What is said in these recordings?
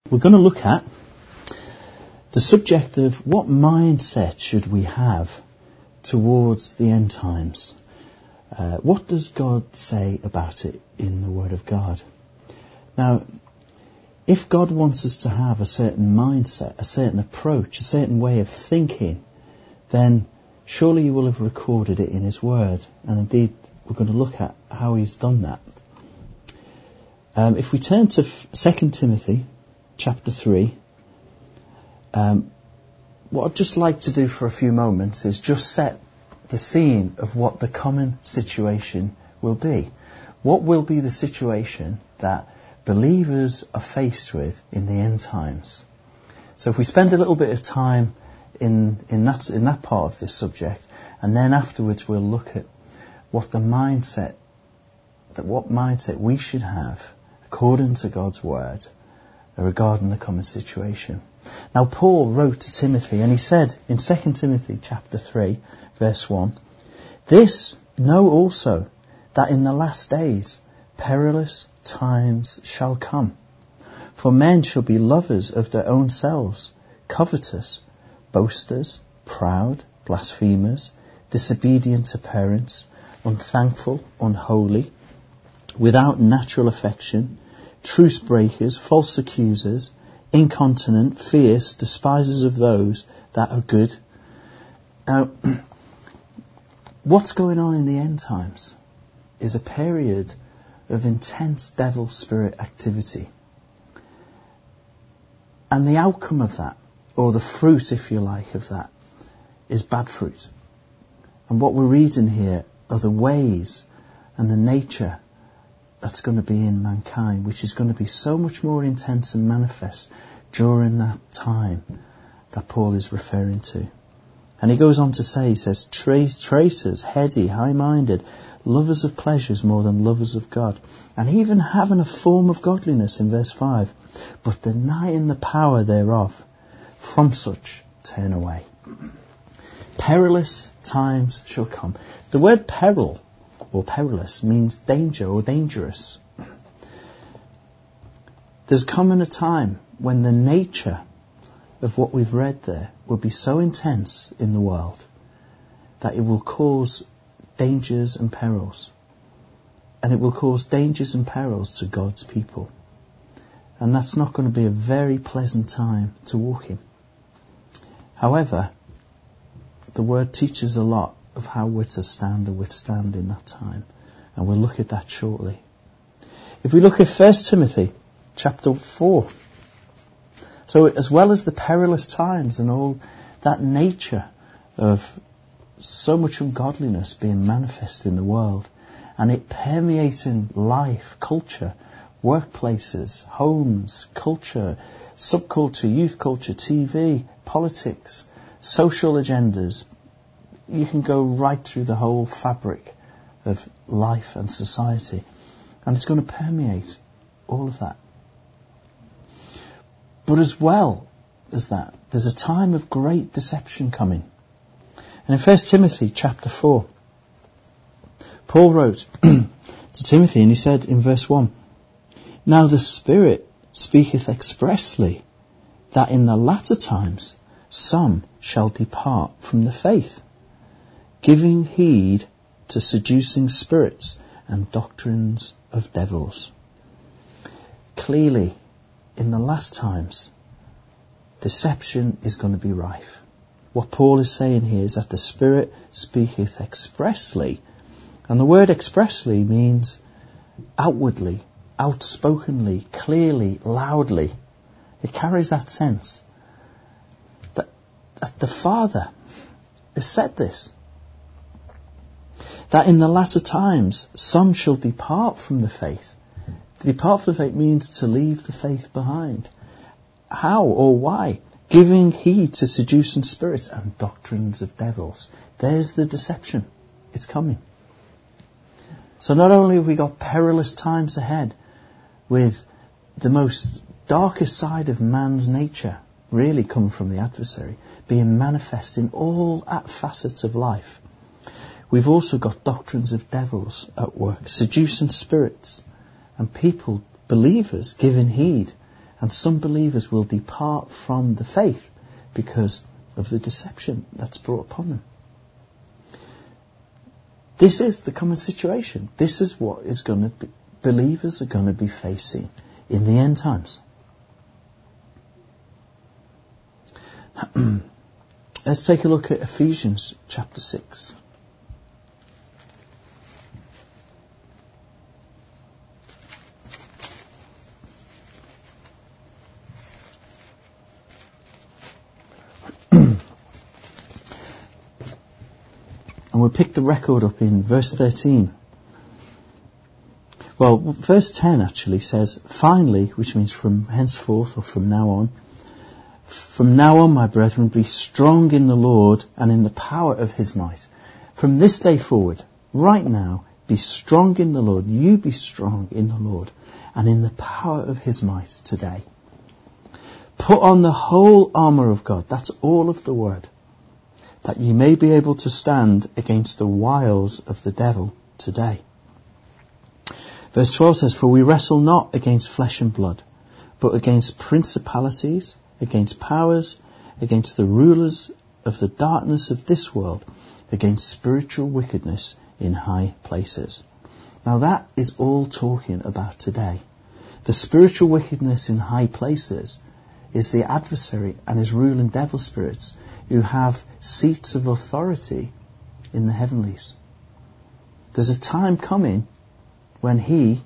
We're going to look at the subject of what mindset should we have towards the end times. What does God say about it in the Word of God? Now, if God wants us to have a certain mindset, a certain approach, a certain way of thinking, then surely He will have recorded it in His Word. And indeed, we're going to look at how He's done that. If we turn to 2 Timothy chapter 3, what I'd just like to do for a few moments is just set the scene of what the common situation will be. What will be the situation that believers are faced with in the end times? So if we spend a little bit of time in that part of this subject, and then afterwards we'll look at what mindset we should have according to God's Word regarding the common situation. Now Paul wrote to Timothy, and he said in 2 Timothy chapter 3 verse 1, "This know also, that in the last days perilous times shall come. For men shall be lovers of their own selves, covetous, boasters, proud, blasphemers, disobedient to parents, unthankful, unholy, without natural affection, truce breakers, false accusers, incontinent, fierce, despisers of those that are good." Now, what's going on in the end times is a period of intense devil spirit activity. And the outcome of that, or the fruit, if you like, of that, is bad fruit. And what we're reading here are the ways and the nature that's going to be in mankind, which is going to be so much more intense and manifest during that time that Paul is referring to. And he goes on to say, he says, traitors, heady, high-minded, lovers of pleasures more than lovers of God, and even having a form of godliness in verse 5, but denying the power thereof, from such turn away. Perilous times shall come. The word peril or perilous means danger or dangerous. There's coming a time when the nature of what we've read there will be so intense in the world that it will cause dangers and perils. And it will cause dangers and perils to God's people. And that's not going to be a very pleasant time to walk in. However, the Word teaches a lot of how we're to stand and withstand in that time. And we'll look at that shortly. If we look at 1 Timothy chapter 4. So as well as the perilous times and all that nature of so much ungodliness being manifest in the world, and it permeating life, culture, workplaces, homes, culture, subculture, youth culture, TV, politics, social agendas, you can go right through the whole fabric of life and society. And it's going to permeate all of that. But as well as that, there's a time of great deception coming. And in 1 Timothy chapter 4, Paul wrote to Timothy, and he said in verse 1, "Now the Spirit speaketh expressly that in the latter times some shall depart from the faith, giving heed to seducing spirits and doctrines of devils." Clearly, in the last times, deception is going to be rife. What Paul is saying here is that the Spirit speaketh expressly. And the word expressly means outwardly, outspokenly, clearly, loudly. It carries that sense that the Father has said this. That in the latter times, some shall depart from the faith. To depart from the faith means to leave the faith behind. How or why? Giving heed to seducing spirits and doctrines of devils. There's the deception. It's coming. So not only have we got perilous times ahead with the most darkest side of man's nature really coming from the adversary, being manifest in all facets of life, we've also got doctrines of devils at work, seducing spirits, and people, believers, giving heed And some believers will depart from the faith because of the deception that's brought upon them. This is the common situation. This is what is going to be, believers are going to be facing in the end times. Let's take a look at Ephesians chapter 6. And we'll pick the record up in verse 13. Well, verse 10 actually says, finally, which means from henceforth or from now on, my brethren, be strong in the Lord and in the power of his might. From this day forward, right now, be strong in the Lord. You be strong in the Lord and in the power of his might today. Put on the whole armour of God. That's all of the word. That ye may be able to stand against the wiles of the devil today. Verse 12 says, for we wrestle not against flesh and blood, but against principalities, against powers, against the rulers of the darkness of this world, against spiritual wickedness in high places. Now that is all talking about today. The spiritual wickedness in high places is the adversary and his ruling devil spirits who have seats of authority in the heavenlies. There's a time coming when he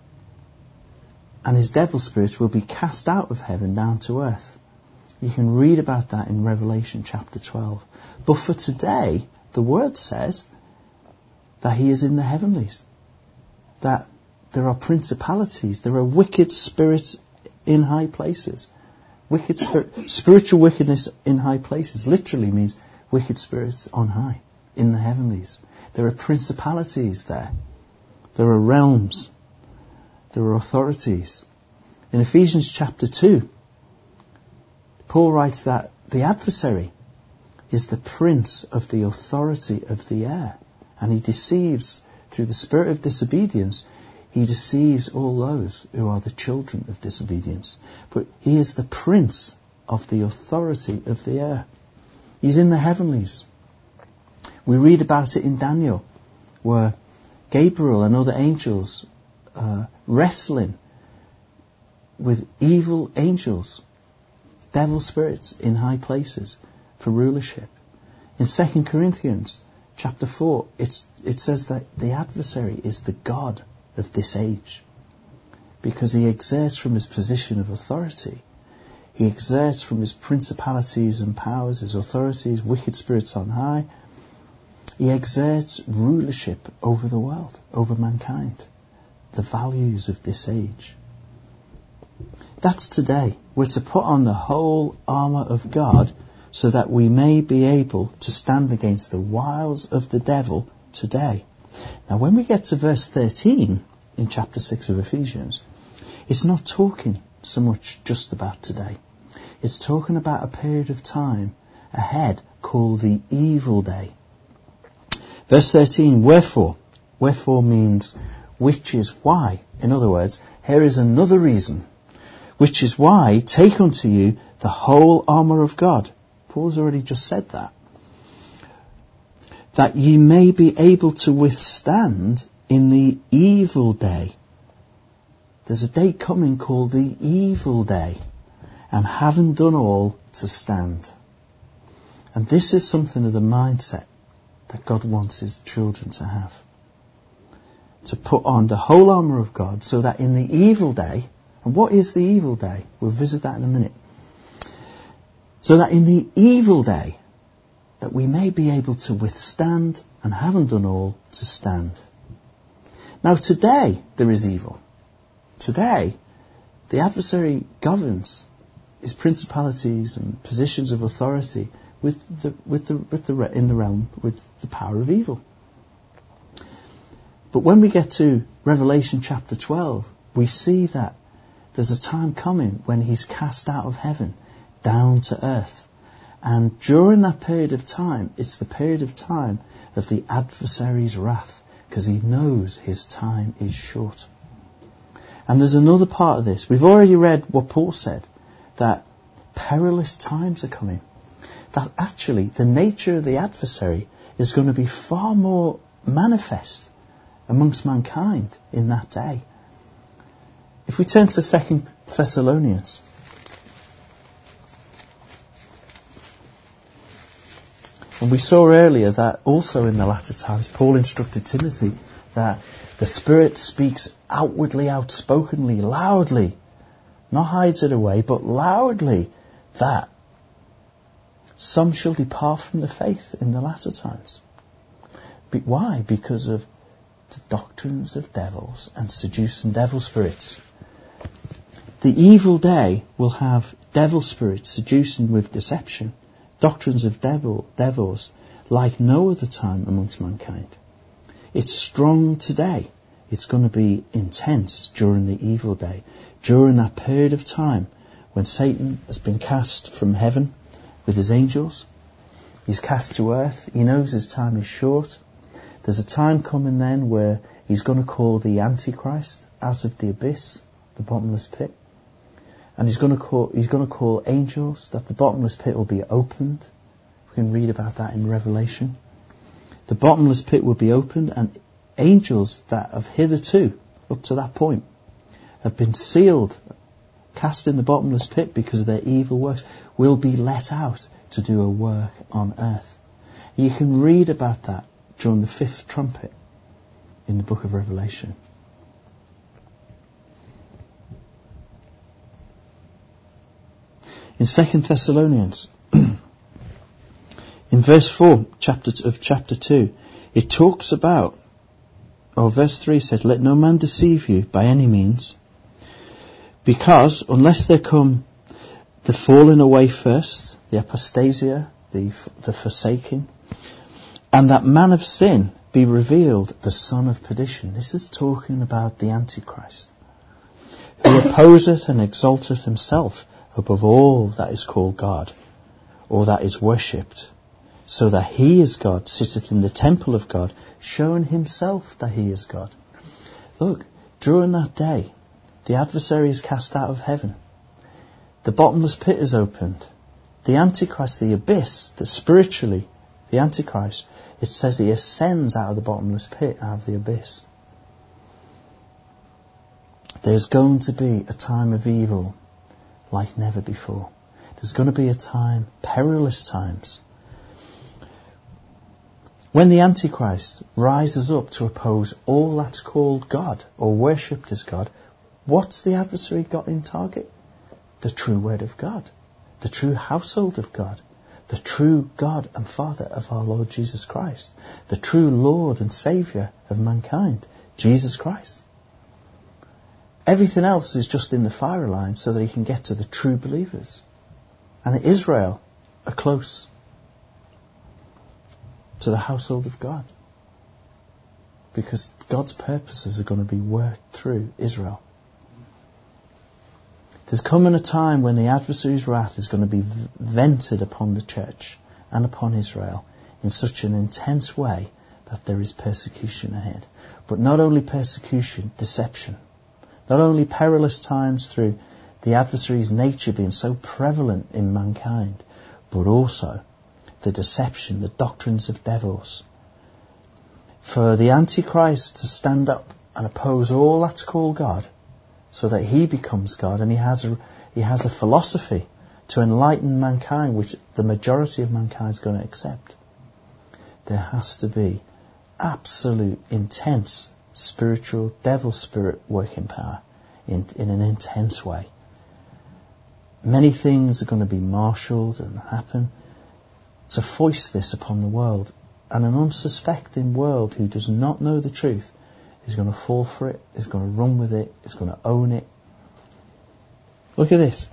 and his devil spirits will be cast out of heaven down to earth. You can read about that in Revelation chapter 12. But for today, the word says that he is in the heavenlies. That there are principalities, there are wicked spirits in high places. Spiritual wickedness in high places literally means wicked spirits on high, in the heavenlies. There are principalities there. There are realms. There are authorities. In Ephesians chapter 2, Paul writes that the adversary is the prince of the authority of the air. And he deceives, through the spirit of disobedience, he deceives all those who are the children of disobedience. But he is the prince of the authority of the air. He's in the heavenlies. We read about it in Daniel, where Gabriel and other angels wrestling with evil angels, devil spirits in high places for rulership. In 2 Corinthians chapter 4, it says that the adversary is the god of this age, because he exerts from his position of authority. He exerts from his principalities and powers, his authorities, wicked spirits on high. He exerts rulership over the world, over mankind, the values of this age. That's today. We're to put on the whole armour of God so that we may be able to stand against the wiles of the devil today. Now when we get to verse 13 in chapter 6 of Ephesians, it's not talking so much just about today. It's talking about a period of time ahead called the evil day. Verse 13, wherefore? Wherefore means which is why. In other words, here is another reason. Which is why take unto you the whole armour of God. Paul's already just said that. That ye may be able to withstand in the evil day. There's a day coming called the evil day. And having done all, to stand. And this is something of the mindset that God wants his children to have. To put on the whole armour of God so that in the evil day, and what is the evil day? We'll visit that in a minute. So that in the evil day, that we may be able to withstand and having done all, to stand. Now today there is evil. Today the adversary governs his principalities and positions of authority in the realm with the power of evil. But when we get to Revelation chapter 12, we see that there's a time coming when he's cast out of heaven down to earth. And during that period of time, it's the period of time of the adversary's wrath, because he knows his time is short. And there's another part of this. We've already read what Paul said, that perilous times are coming. That actually the nature of the adversary is going to be far more manifest amongst mankind in that day. If we turn to 2 Thessalonians, and we saw earlier that also in the latter times Paul instructed Timothy that the Spirit speaks outwardly, outspokenly, loudly, not hides it away, but loudly, that some shall depart from the faith in the latter times. But why? Because of the doctrines of devils and seducing devil spirits. The evil day will have devil spirits seducing with deception, doctrines of devils like no other time amongst mankind. It's strong today. It's going to be intense during the evil day, during that period of time when Satan has been cast from heaven with his angels. He's cast to earth. He knows his time is short. There's a time coming then where he's going to call the Antichrist out of the abyss, the bottomless pit. And he's going to call angels, that the bottomless pit will be opened. We can read about that in Revelation. The bottomless pit will be opened, and angels that have hitherto, up to that point, have been sealed, cast in the bottomless pit because of their evil works, will be let out to do a work on earth. You can read about that during the fifth trumpet in the book of Revelation. In 2 Thessalonians, in verse 4 of chapter 2, it talks about, or verse 3 says, let no man deceive you by any means, because unless there come the falling away first, the apostasia, the forsaking, and that man of sin be revealed, the son of perdition. This is talking about the Antichrist, who opposeth and exalteth himself above all that is called God, or that is worshipped, so that he is God, sitteth in the temple of God, showing himself that he is God. Look, during that day, the adversary is cast out of heaven. The bottomless pit is opened. The Antichrist, the abyss, that spiritually, the Antichrist, it says he ascends out of the bottomless pit, out of the abyss. There's going to be a time of evil like never before. There's going to be a time, perilous times, when the Antichrist rises up to oppose all that's called God or worshipped as God. What's the adversary got in target? The true word of God, the true household of God, the true God and Father of our Lord Jesus Christ, the true Lord and Saviour of mankind, Jesus Christ. Everything else is just in the fire line so that he can get to the true believers. And Israel are close to the household of God, because God's purposes are going to be worked through Israel. There's coming a time when the adversary's wrath is going to be vented upon the church and upon Israel in such an intense way that there is persecution ahead. But not only persecution, deception. Not only perilous times through the adversary's nature being so prevalent in mankind, but also the deception, the doctrines of devils. For the Antichrist to stand up and oppose all that's called God, so that he becomes God, and he has a philosophy to enlighten mankind, which the majority of mankind is going to accept. There has to be absolute, intense spiritual devil spirit working power in an intense way. Many things are going to be marshalled and happen to foist this upon the world, and an unsuspecting world who does not know the truth is going to fall for it, is going to run with it, is going to own it. Look at this.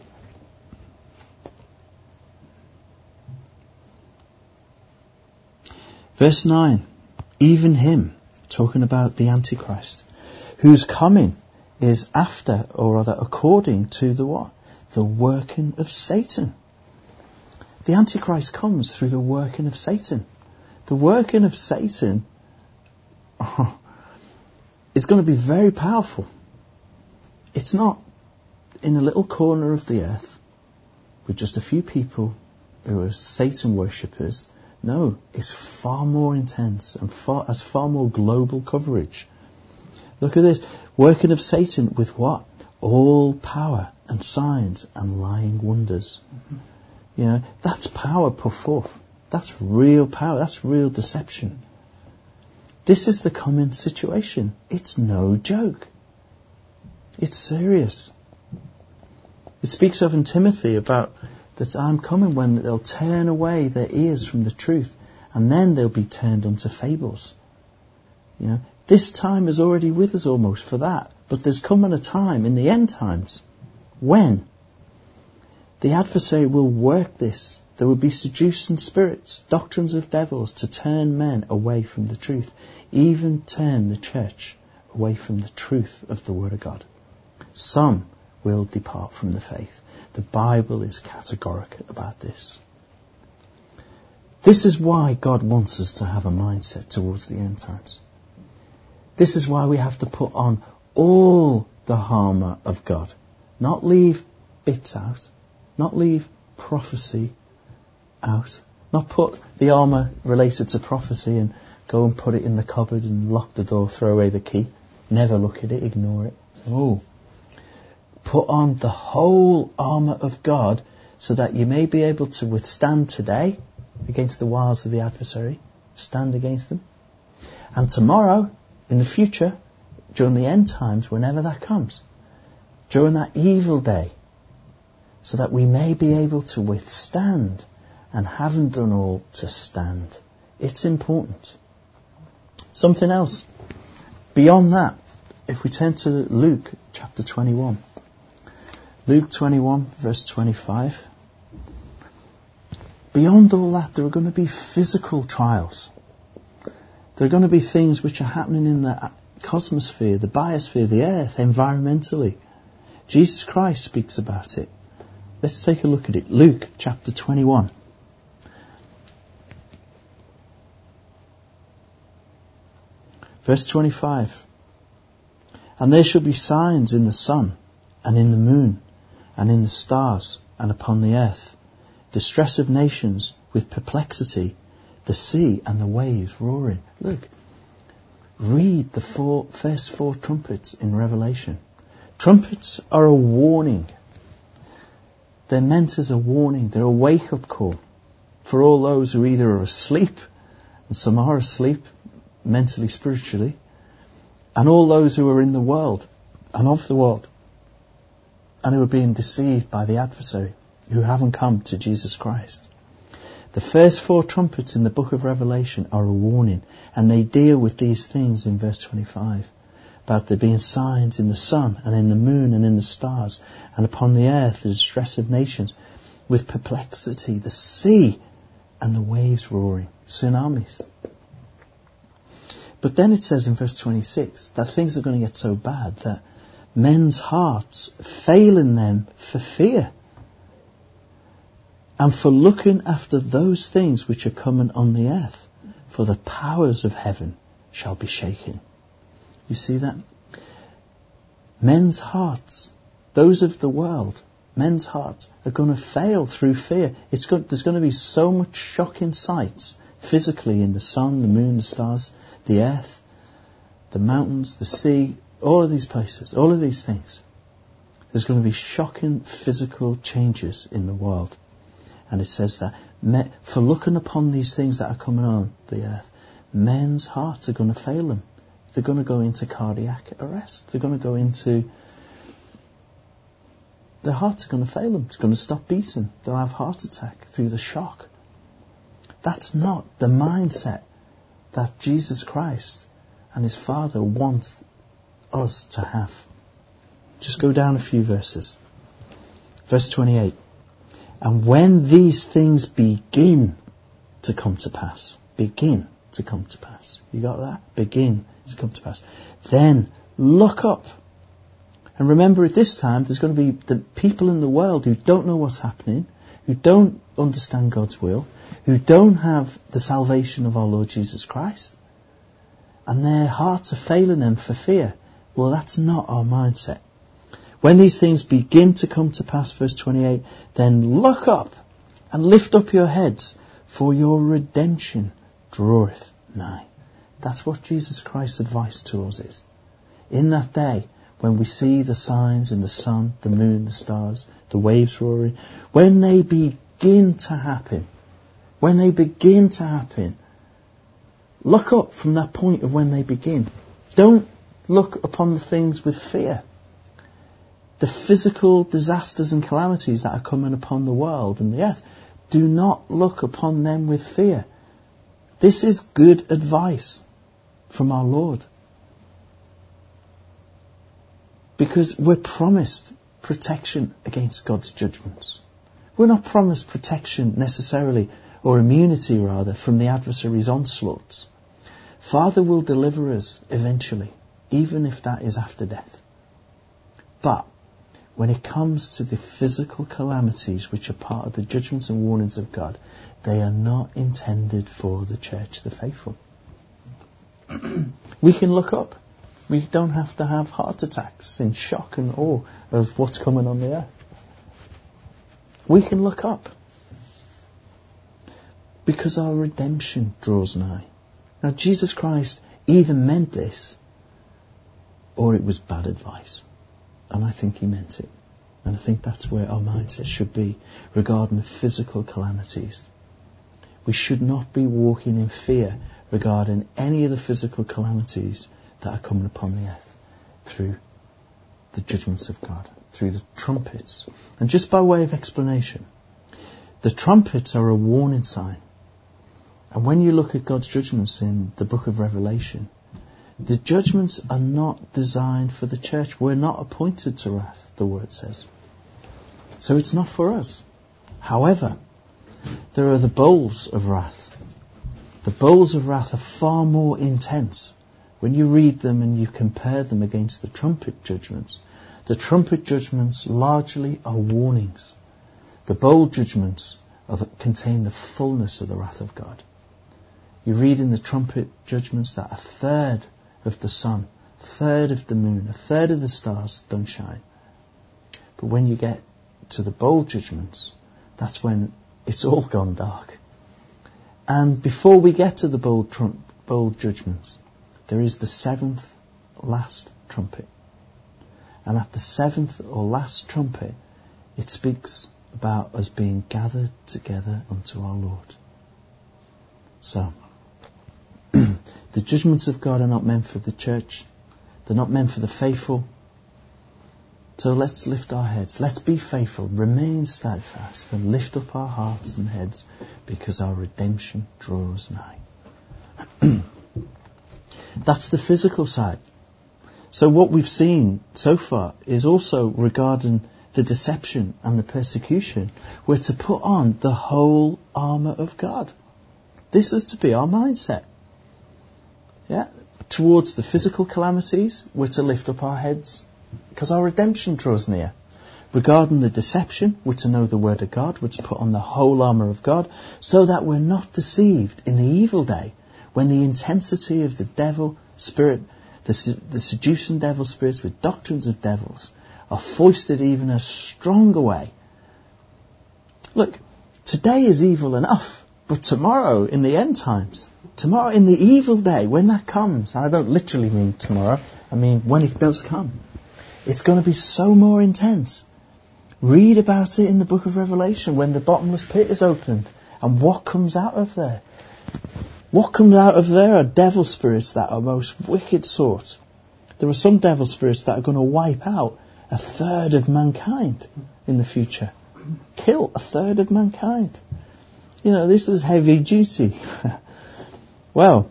Verse 9, even him, talking about the Antichrist, whose coming is after, or rather according to the what? The working of Satan. The Antichrist comes through the working of Satan. The working of Satan is going to be very powerful. It's not in a little corner of the earth with just a few people who are Satan worshippers. No, it's far more intense and has far more global coverage. Look at this. Working of Satan with what? All power and signs and lying wonders. You know, that's power put forth. That's real power. That's real deception. This is the common situation. It's no joke. It's serious. It speaks of in Timothy about the time coming when they'll turn away their ears from the truth, and then they'll be turned unto fables. You know, this time is already with us almost for that. But there's coming a time in the end times when the adversary will work this. There will be seducing spirits, doctrines of devils, to turn men away from the truth, even turn the church away from the truth of the Word of God. Some will depart from the faith. The Bible is categorical about this. This is why God wants us to have a mindset towards the end times. This is why we have to put on all the armour of God. Not leave bits out. Not leave prophecy out. Not put the armour related to prophecy and go and put it in the cupboard and lock the door, throw away the key. Never look at it, ignore it. No. Put on the whole armour of God so that you may be able to withstand today against the wiles of the adversary. Stand against them. And tomorrow, in the future, during the end times, whenever that comes, during that evil day, so that we may be able to withstand and haven't done all to stand. It's important. Something else. Beyond that, if we turn to Luke chapter 21. Luke 21 verse 25. Beyond all that, there are going to be physical trials. There are going to be things which are happening in the cosmosphere, the biosphere, the earth, environmentally. Jesus Christ speaks about it. Let's take a look at it. Luke chapter 21. Verse 25. And there shall be signs in the sun, and in the moon, and in the stars, and upon the earth, distress of nations with perplexity, the sea and the waves roaring. Look, read the first four trumpets in Revelation. Trumpets are a warning. They're meant as a warning. They're a wake-up call for all those who either are asleep, and some are asleep, mentally, spiritually, and all those who are in the world and of the world and who are being deceived by the adversary, who haven't come to Jesus Christ. The first four trumpets in the book of Revelation are a warning, and they deal with these things in verse 25, about there being signs in the sun and in the moon and in the stars, and upon the earth the distress of nations, with perplexity, the sea and the waves roaring, tsunamis. But then it says in verse 26 that things are going to get so bad that men's hearts fail in them for fear, and for looking after those things which are coming on the earth, for the powers of heaven shall be shaken. You see that? Men's hearts, those of the world, men's hearts are going to fail through fear. There's going to be so much shocking sights physically in the sun, the moon, the stars, the earth, the mountains, the sea, all of these places, all of these things. There's going to be shocking physical changes in the world. And it says that for looking upon these things that are coming on the earth, men's hearts are going to fail them. They're going to go into cardiac arrest. They're going to go into... Their hearts are going to fail them. It's going to stop beating. They'll have heart attack through the shock. That's not the mindset that Jesus Christ and his Father want us to have. Just go down a few verses. Verse 28. And when these things begin to come to pass, begin to come to pass. You got that? Begin to come to pass. Then look up. And remember, at this time, there's going to be the people in the world who don't know what's happening, who don't understand God's will, who don't have the salvation of our Lord Jesus Christ, and their hearts are failing them for fear. Well, that's not our mindset. When these things begin to come to pass, verse 28, then look up and lift up your heads, for your redemption draweth nigh. That's what Jesus Christ's advice to us is. In that day, when we see the signs in the sun, the moon, the stars, the waves roaring, when they begin to happen, look up from that point of when they begin. Don't look upon the things with fear. The physical disasters and calamities that are coming upon the world and the earth, do not look upon them with fear. This is good advice from our Lord. Because we're promised protection against God's judgments. We're not promised protection necessarily, or immunity rather, from the adversary's onslaughts. Father will deliver us eventually, even if that is after death. But when it comes to the physical calamities which are part of the judgments and warnings of God, they are not intended for the church, the faithful. We can look up. We don't have to have heart attacks in shock and awe of what's coming on the earth. We can look up. Because our redemption draws nigh. Now Jesus Christ either meant this or it was bad advice. And I think he meant it. And I think that's where our mindset should be regarding the physical calamities. We should not be walking in fear regarding any of the physical calamities that are coming upon the earth through the judgments of God, through the trumpets. And just by way of explanation, the trumpets are a warning sign. And when you look at God's judgments in the book of Revelation, the judgments are not designed for the church. We're not appointed to wrath, the word says. So it's not for us. However, there are the bowls of wrath. The bowls of wrath are far more intense. When you read them and you compare them against the trumpet judgments, the trumpet judgments largely are warnings. The bowl judgments contain the fullness of the wrath of God. You read in the trumpet judgments that a third of the sun, a third of the moon, a third of the stars don't shine. But when you get to the bowl judgments, that's when it's all gone dark. And before we get to the bowl judgments, there is the seventh last trumpet. And at the seventh or last trumpet, it speaks about us being gathered together unto our Lord. So, the judgments of God are not meant for the church. They're not meant for the faithful. So let's lift our heads. Let's be faithful. Remain steadfast and lift up our hearts and heads because our redemption draws nigh. That's the physical side. So what we've seen so far is also regarding the deception and the persecution. We're to put on the whole armour of God. This is to be our mindset. Yeah. Towards the physical calamities, we're to lift up our heads because our redemption draws near. Regarding the deception, we're to know the word of God. We're to put on the whole armour of God so that we're not deceived in the evil day when the intensity of the devil spirit, the seducing devil spirits with doctrines of devils are foisted even a stronger way. Look, today is evil enough, but tomorrow in the end times, tomorrow in the evil day, when that comes, and I don't literally mean tomorrow, I mean when it does come, it's going to be so more intense. Read about it in the book of Revelation when the bottomless pit is opened and what comes out of there. What comes out of there are devil spirits that are most wicked sort. There are some devil spirits that are going to wipe out a third of mankind in the future. Kill a third of mankind. You know, this is heavy duty. Well,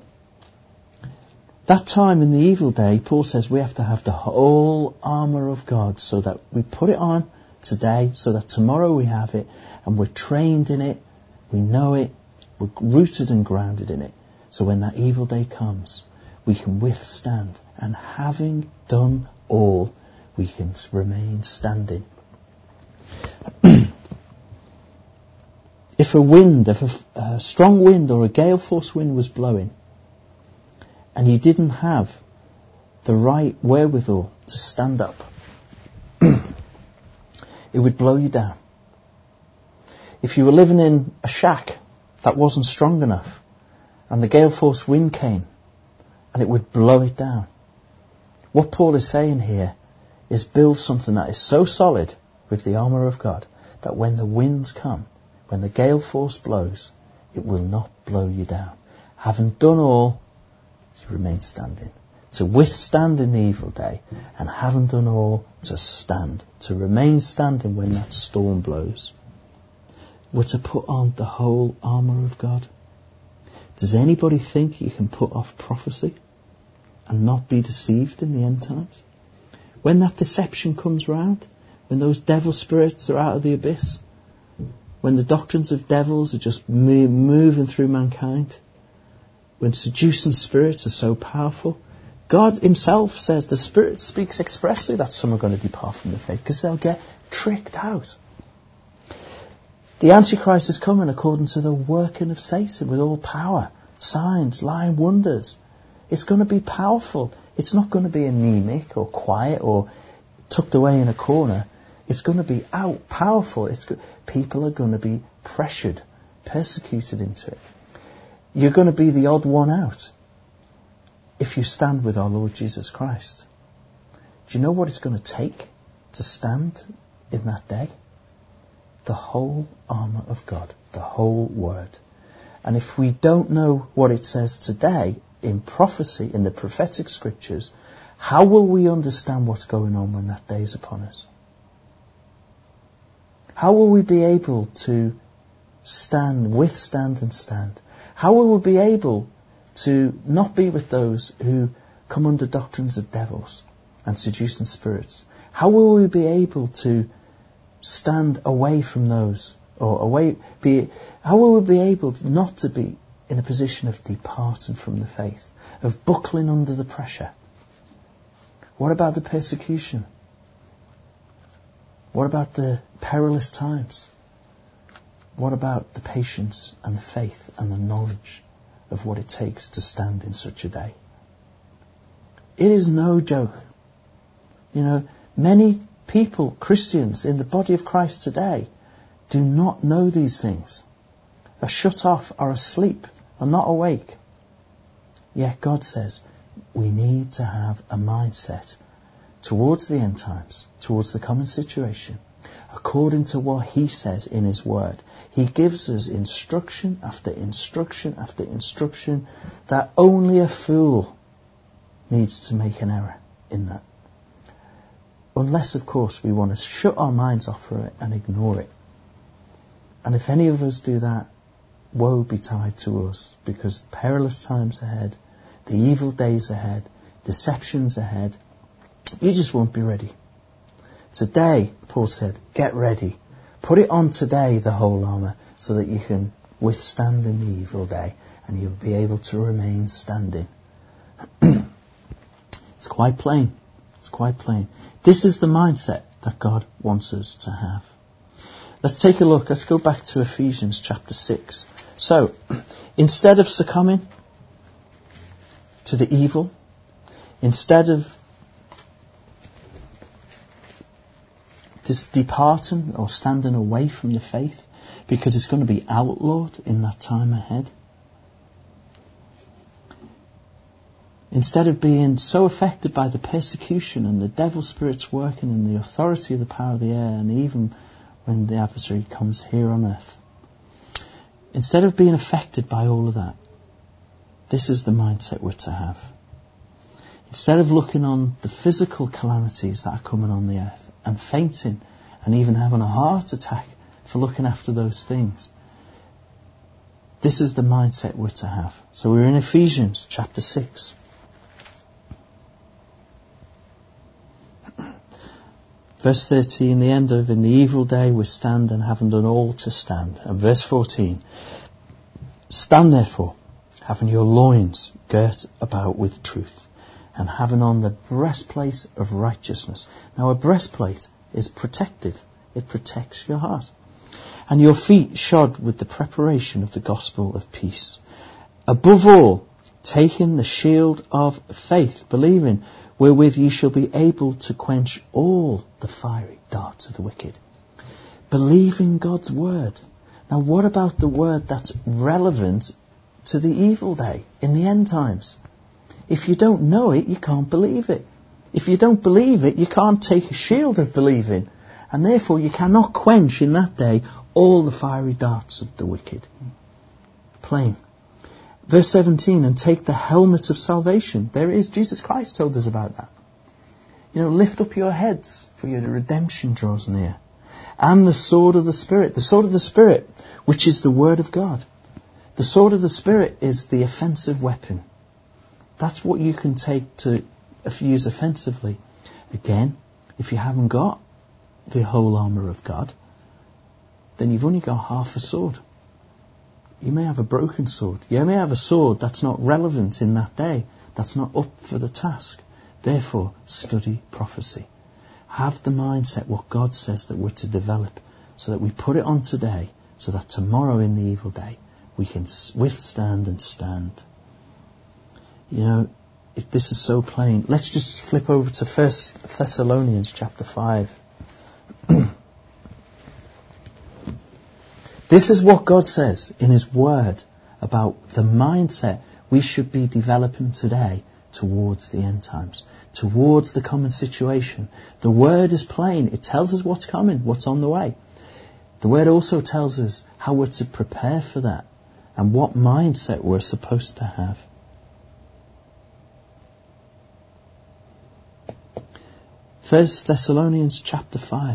that time in the evil day, Paul says we have to have the whole armour of God so that we put it on today, so that tomorrow we have it and we're trained in it, we know it, we're rooted and grounded in it. So when that evil day comes, we can withstand. And having done all, we can remain standing. If a strong wind or a gale force wind was blowing, and you didn't have the right wherewithal to stand up it would blow you down. If you were living in a shack that wasn't strong enough, and the gale force wind came, and it would blow it down. What Paul is saying here is build something that is so solid with the armour of God that when the winds come, when the gale force blows, it will not blow you down. Having done all, you remain standing. To withstand in the evil day, and having done all, to stand. To remain standing when that storm blows. We're to put on the whole armour of God. Does anybody think you can put off prophecy and not be deceived in the end times? When that deception comes round, when those devil spirits are out of the abyss, when the doctrines of devils are just moving through mankind, when seducing spirits are so powerful, God himself says the Spirit speaks expressly that some are going to depart from the faith because they'll get tricked out. The Antichrist is coming according to the working of Satan with all power, signs, lying wonders. It's going to be powerful. It's not going to be anemic or quiet or tucked away in a corner. It's going to be out, powerful. People are going to be pressured, persecuted into it. You're going to be the odd one out if you stand with our Lord Jesus Christ. Do you know what it's going to take to stand in that day? The whole armour of God, the whole word. And if we don't know what it says today in prophecy, in the prophetic scriptures, how will we understand what's going on when that day is upon us? How will we be able to stand, withstand and stand? How will we be able to not be with those who come under doctrines of devils and seducing spirits? How will we be able to stand away from those, or how will we be able not to be in a position of departing from the faith, of buckling under the pressure? What about the persecution? What about the perilous times? What about the patience and the faith and the knowledge of what it takes to stand in such a day? It is no joke. You know, many people, Christians in the body of Christ today, do not know these things. Are shut off, are asleep, are not awake. Yet God says we need to have a mindset towards the end times, towards the common situation, according to what he says in his word. He gives us instruction after instruction after instruction that only a fool needs to make an error in that. Unless, of course, we want to shut our minds off for it and ignore it. And if any of us do that, woe betide to us, because perilous times ahead, the evil days ahead, deceptions ahead, you just won't be ready. Today, Paul said, get ready. Put it on today, the whole armour, so that you can withstand in the evil day and you'll be able to remain standing. It's quite plain. It's quite plain. This is the mindset that God wants us to have. Let's take a look. Let's go back to Ephesians chapter 6. So, instead of succumbing to the evil, instead of just departing or standing away from the faith, because it's going to be outlawed in that time ahead, instead of being so affected by the persecution and the devil spirits working and the authority of the power of the air, and even when the adversary comes here on earth, instead of being affected by all of that, this is the mindset we're to have. Instead of looking on the physical calamities that are coming on the earth and fainting and even having a heart attack for looking after those things, this is the mindset we're to have. So we're in Ephesians chapter 6. Verse 13, the end of, in the evil day we stand and having done all to stand. And verse 14, stand therefore, having your loins girt about with truth, and having on the breastplate of righteousness. Now a breastplate is protective. It protects your heart. And your feet shod with the preparation of the gospel of peace. Above all, taking the shield of faith, believing, wherewith ye shall be able to quench all the fiery darts of the wicked. Believe in God's word. Now what about the word that's relevant to the evil day, in the end times? If you don't know it, you can't believe it. If you don't believe it, you can't take a shield of believing. And therefore you cannot quench in that day all the fiery darts of the wicked. Plain. Verse 17, and take the helmet of salvation. There it is. Jesus Christ told us about that. Lift up your heads, for your redemption draws near. And the sword of the Spirit. The sword of the Spirit, which is the word of God. The sword of the Spirit is the offensive weapon. That's what you can take to use offensively. Again, if you haven't got the whole armour of God, then you've only got half a sword. You may have a broken sword. You may have a sword that's not relevant in that day, that's not up for the task. Therefore, study prophecy. Have the mindset what God says that we're to develop, so that we put it on today, so that tomorrow in the evil day we can withstand and stand. This is so plain. Let's just flip over to 1 Thessalonians chapter 5. This is what God says in His Word about the mindset we should be developing today towards the end times, towards the common situation. The Word is plain. It tells us what's coming, what's on the way. The Word also tells us how we're to prepare for that and what mindset we're supposed to have. 1 Thessalonians chapter 5.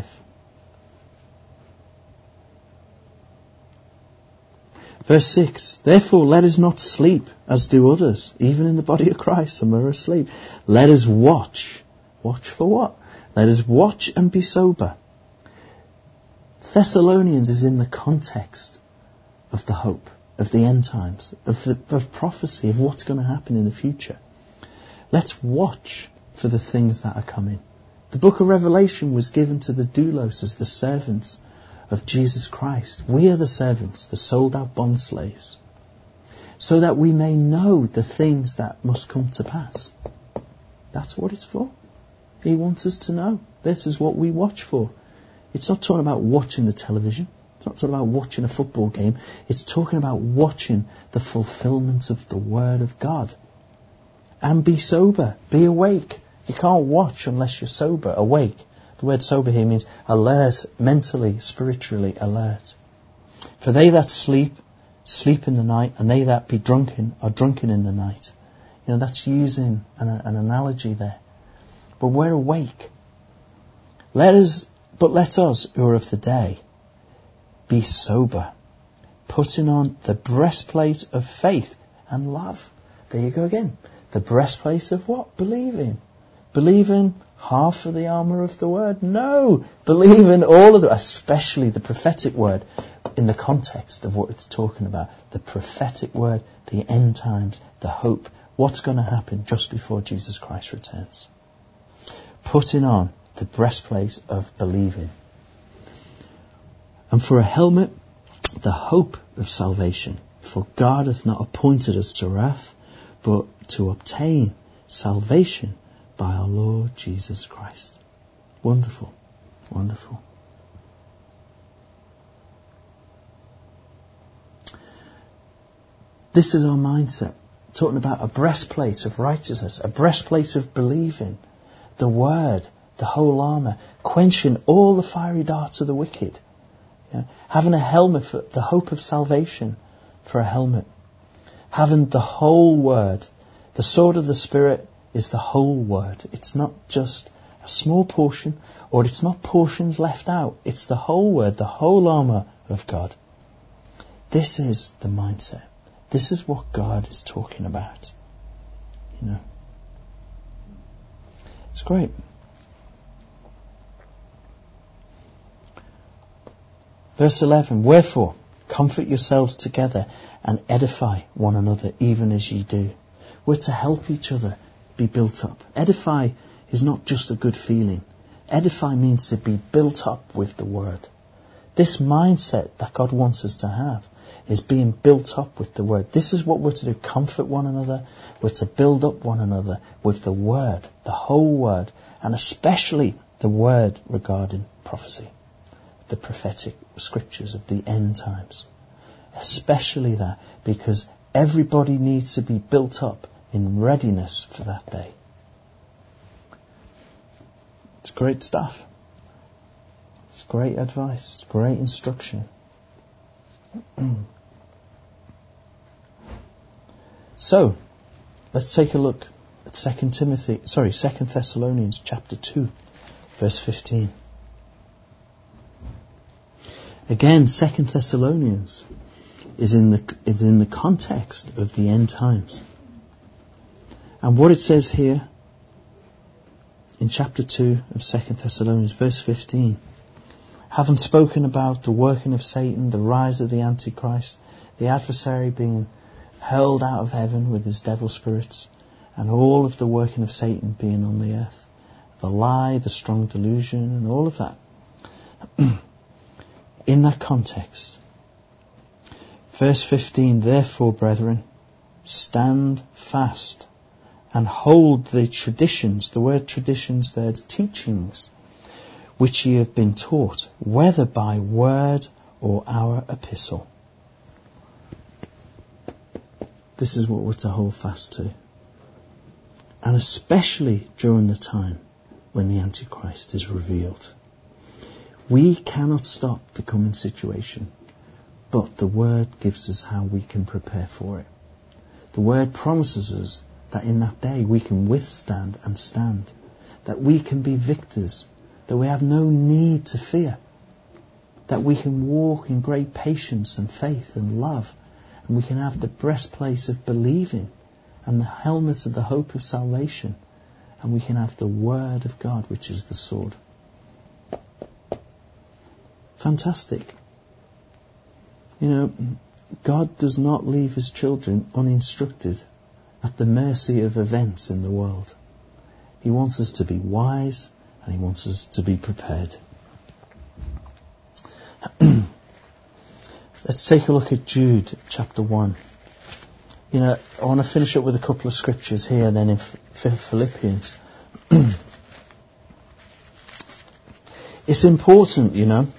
Verse 6, therefore let us not sleep as do others, even in the body of Christ, some are asleep. Let us watch. Watch for what? Let us watch and be sober. Thessalonians is in the context of the hope, of the end times, of prophecy, of what's going to happen in the future. Let's watch for the things that are coming. The book of Revelation was given to the doulos as the servants of Jesus Christ. We are the servants, the sold out bond slaves, so that we may know the things that must come to pass. That's what it's for. He wants us to know. This is what we watch for. It's not talking about watching the television. It's not talking about watching a football game. It's talking about watching the fulfillment of the Word of God. And be sober. Be awake. You can't watch unless you're sober, awake. The word sober here means alert, mentally, spiritually alert. For they that sleep, sleep in the night, and they that be drunken are drunken in the night. That's using an analogy there. But we're awake. Let us, who are of the day, be sober, putting on the breastplate of faith and love. There you go again. The breastplate of what? Believing. Believing half of the armour of the word? No. Believe in all of it, especially the prophetic word, in the context of what it's talking about. The prophetic word, the end times, the hope. What's going to happen just before Jesus Christ returns? Putting on the breastplate of believing. And for a helmet, the hope of salvation. For God hath not appointed us to wrath, but to obtain salvation by our Lord Jesus Christ. Wonderful. Wonderful. This is our mindset. Talking about a breastplate of righteousness, a breastplate of believing, the Word, the whole armour, quenching all the fiery darts of the wicked. Having a helmet for the hope of salvation for a helmet. Having the whole Word. The sword of the Spirit is the whole Word. It's not just a small portion, or it's not portions left out. It's the whole Word, the whole armour of God. This is the mindset. This is what God is talking about. It's great. Verse 11, wherefore, comfort yourselves together and edify one another, even as ye do. We're to help each other be built up. Edify is not just a good feeling. Edify means to be built up with the Word. This mindset that God wants us to have, is being built up with the Word. This is what we're to do, comfort one another. We're to build up one another with the Word, the whole Word, and especially the Word regarding prophecy, the prophetic scriptures of the end times. Especially that, because everybody needs to be built up in readiness for that day. It's great stuff. It's great advice, great instruction. So, let's take a look at 2 Thessalonians chapter 2, verse 15. Again, 2 Thessalonians is in the context of the end times. And what it says here in chapter 2 of 2 Thessalonians, verse 15, having spoken about the working of Satan, the rise of the Antichrist, the adversary being hurled out of heaven with his devil spirits, and all of the working of Satan being on the earth, the lie, the strong delusion, and all of that. In that context, verse 15, therefore, brethren, stand fast and hold the traditions. The word traditions there is teachings, which ye have been taught, whether by word or our epistle. This is what we're to hold fast to. And especially during the time when the Antichrist is revealed. We cannot stop the coming situation, but the Word gives us how we can prepare for it. The Word promises us that in that day we can withstand and stand, that we can be victors, that we have no need to fear, that we can walk in great patience and faith and love, and we can have the breastplate of believing and the helmet of the hope of salvation, and we can have the Word of God, which is the sword. Fantastic. You know, God does not leave His children uninstructed at the mercy of events in the world. He wants us to be wise, and He wants us to be prepared. Let's take a look at Jude chapter 1. You know, I want to finish up with a couple of scriptures here, then in Philippians. It's important, you know,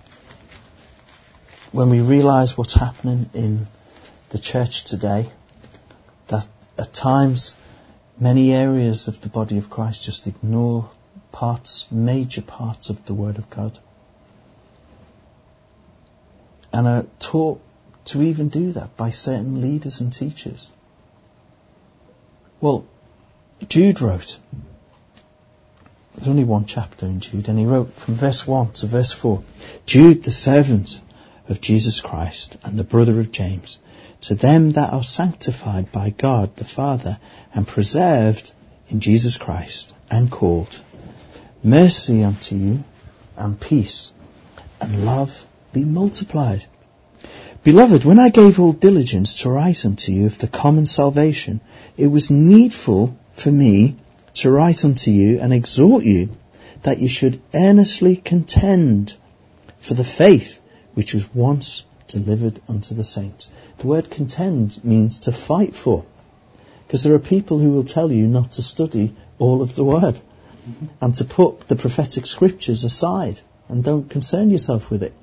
when we realise what's happening in the church today, that at times many areas of the body of Christ just ignore major parts of the Word of God, and are taught to even do that by certain leaders and teachers. Well, Jude wrote, there's only one chapter in Jude, and he wrote from verse 1 to verse 4, Jude, the servant of Jesus Christ and the brother of James, to them that are sanctified by God the Father and preserved in Jesus Christ and called, mercy unto you and peace and love be multiplied. Beloved, when I gave all diligence to write unto you of the common salvation, it was needful for me to write unto you and exhort you that you should earnestly contend for the faith which was once delivered unto the saints. The word contend means to fight for, because there are people who will tell you not to study all of the Word and to put the prophetic scriptures aside and don't concern yourself with it.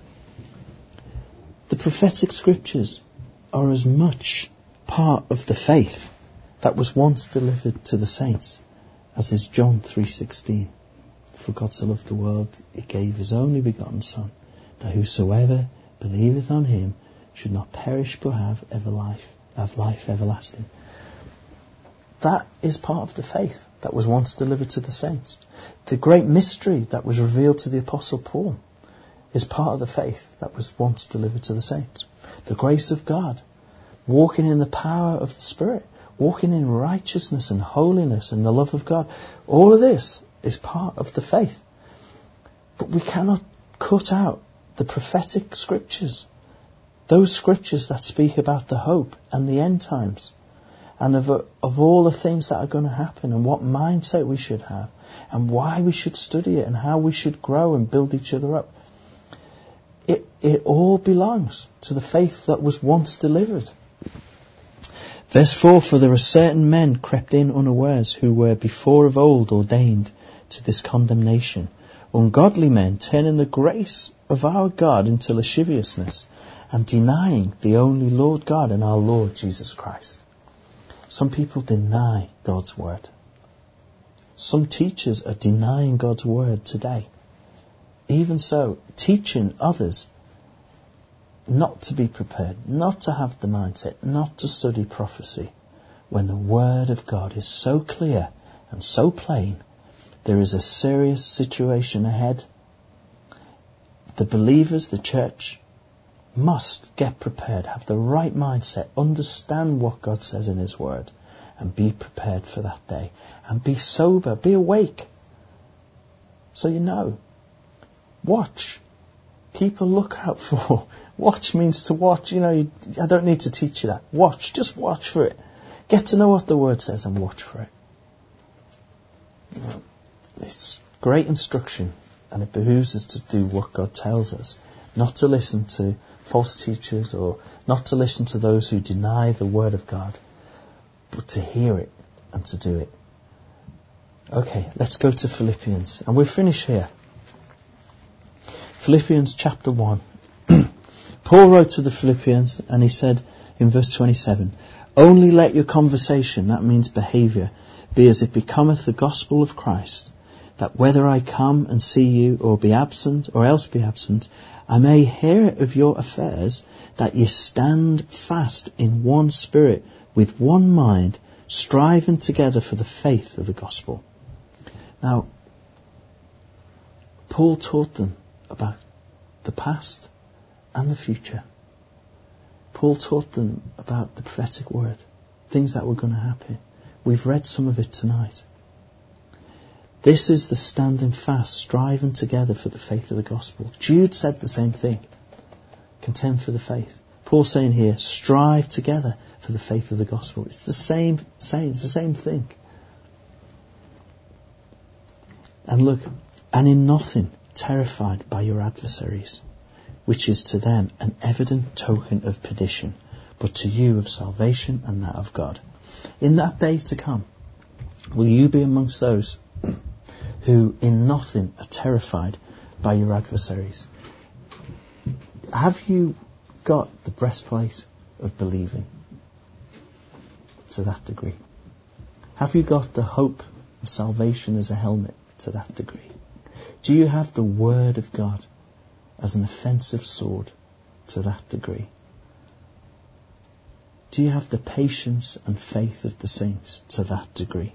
The prophetic scriptures are as much part of the faith that was once delivered to the saints as is John 3:16. For God so loved the world, He gave His only begotten Son, that whosoever believeth on Him should not perish but have life everlasting. That is part of the faith that was once delivered to the saints. The great mystery that was revealed to the Apostle Paul is part of the faith that was once delivered to the saints. The grace of God, walking in the power of the Spirit, walking in righteousness and holiness and the love of God, all of this is part of the faith. But we cannot cut out the prophetic scriptures, those scriptures that speak about the hope and the end times, and of all the things that are going to happen, and what mindset we should have, and why we should study it, and how we should grow and build each other up. It all belongs to the faith that was once delivered. Verse 4, for there are certain men crept in unawares who were before of old ordained to this condemnation. Ungodly men turning the grace of our God into lasciviousness and denying the only Lord God and our Lord Jesus Christ. Some people deny God's word. Some teachers are denying God's word today. Even so, teaching others not to be prepared, not to have the mindset, not to study prophecy, when the word of God is so clear and so plain. There is a serious situation ahead. The believers, the church, must get prepared, have the right mindset, understand what God says in His word, and be prepared for that day. And be sober, be awake. So you know. Watch. Keep a lookout for. Watch means to watch. I don't need to teach you that. Watch. Just watch for it. Get to know what the word says and watch for it. It's great instruction, and it behooves us to do what God tells us. Not to listen to false teachers or not to listen to those who deny the word of God, but to hear it and to do it. Okay, let's go to Philippians, and we'll finish here. Philippians chapter 1. Paul wrote to the Philippians, and he said in verse 27, only let your conversation, that means behaviour, be as it becometh the gospel of Christ, that whether I come and see you or be absent or else be absent, I may hear of your affairs, that ye stand fast in one spirit, with one mind, striving together for the faith of the gospel. Now, Paul taught them about the past and the future. Paul taught them about the prophetic word, things that were going to happen. We've read some of it tonight. This is the standing fast, striving together for the faith of the gospel. Jude said the same thing. Contend for the faith. Paul's saying here, strive together for the faith of the gospel. It's the same, it's the same thing. And look, and in nothing terrified by your adversaries, which is to them an evident token of perdition, but to you of salvation and that of God. In that day to come, will you be amongst those who in nothing are terrified by your adversaries? Have you got the breastplate of believing to that degree? Have you got the hope of salvation as a helmet to that degree? Do you have the word of God as an offensive sword to that degree? Do you have the patience and faith of the saints to that degree?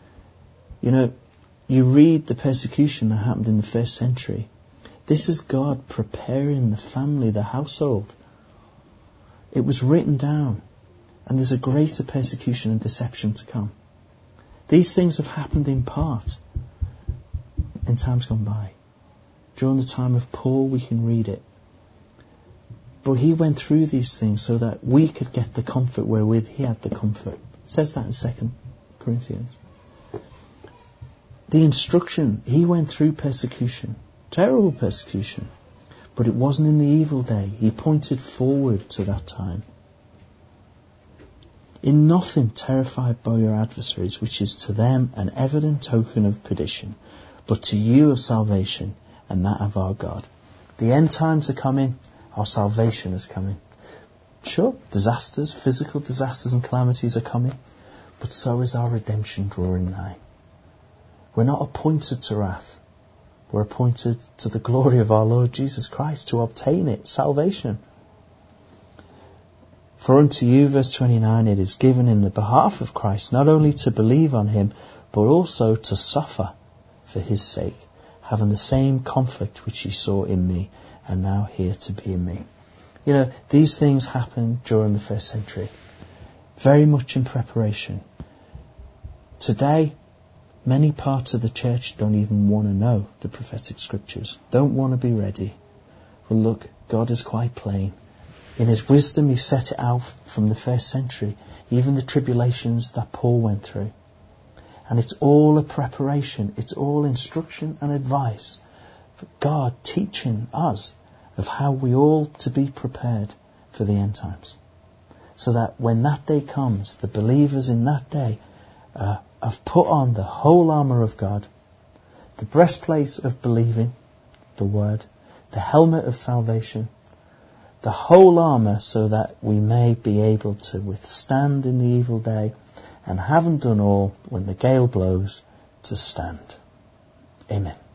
You read the persecution that happened in the first century. This is God preparing the family, the household. It was written down, and there's a greater persecution and deception to come. These things have happened in part in times gone by. During the time of Paul, we can read it. But he went through these things so that we could get the comfort wherewith he had the comfort. It says that in 2 Corinthians. The instruction, he went through persecution, terrible persecution, but it wasn't in the evil day. He pointed forward to that time. In nothing terrified by your adversaries, which is to them an evident token of perdition, but to you of salvation and that of our God. The end times are coming, our salvation is coming. Sure, disasters, physical disasters and calamities are coming, but so is our redemption drawing nigh. We're not appointed to wrath. We're appointed to the glory of our Lord Jesus Christ to obtain it, salvation. For unto you, verse 29, it is given in the behalf of Christ, not only to believe on him, but also to suffer for his sake, having the same conflict which ye saw in me, and now here to be in me. These things happened during the first century, very much in preparation. Today, many parts of the church don't even want to know the prophetic scriptures, don't want to be ready. Well, look, God is quite plain. In his wisdom, he set it out from the first century, even the tribulations that Paul went through. And it's all a preparation, it's all instruction and advice for God teaching us of how we all to be prepared for the end times. So that when that day comes, the believers in that day have put on the whole armour of God, the breastplate of believing, the Word, the helmet of salvation, the whole armour, so that we may be able to withstand in the evil day, and having done all, when the gale blows, to stand. Amen.